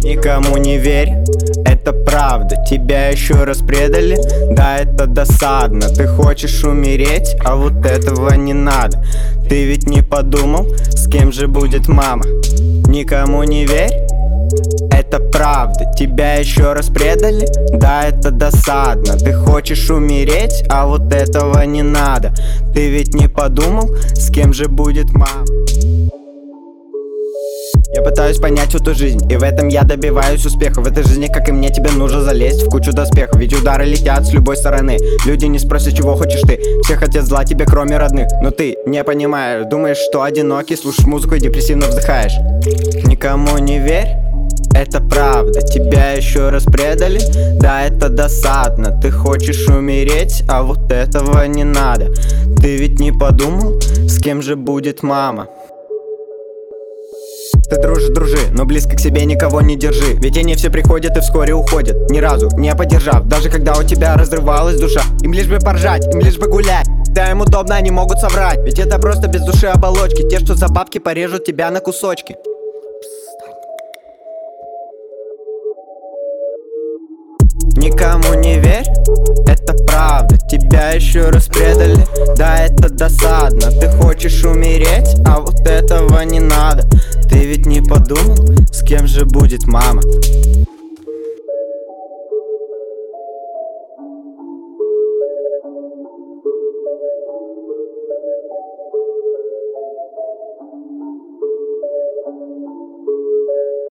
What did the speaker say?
Никому не верь, это правда. Тебя еще раз предали, да, это досадно. Ты хочешь умереть, а вот этого не надо. Ты ведь не подумал, с кем же будет мама? Никому не верь, это правда. Тебя еще раз предали, да, это досадно. Ты хочешь умереть, а вот этого не надо. Ты ведь не подумал, с кем же будет мама? Я пытаюсь понять всю ту жизнь, и в этом я добиваюсь успеха. В этой жизни, как и мне, тебе нужно залезть в кучу доспехов. Ведь удары летят с любой стороны. Люди не спросят, чего хочешь ты. Все хотят зла тебе, кроме родных. Но ты не понимаешь, думаешь, что одинокий, слушаешь музыку и депрессивно вздыхаешь. Никому не верь, это правда. Тебя еще раз предали, да, это досадно. Ты хочешь умереть, а вот этого не надо. Ты ведь не подумал, с кем же будет мама? Ты дружи, но близко к себе никого не держи. Ведь они все приходят и вскоре уходят, ни разу не поддержав. Даже когда у тебя разрывалась душа. Им лишь бы поржать, им лишь бы гулять. Да, им удобно, они могут соврать. Ведь это просто без души оболочки. Те, что за бабки порежут тебя на кусочки. Никому не верь, это правда. Тебя еще раз предали, да, это досадно. Ты хочешь умереть, а вот этого не надо. Ты ведь не подумал, с кем же будет мама?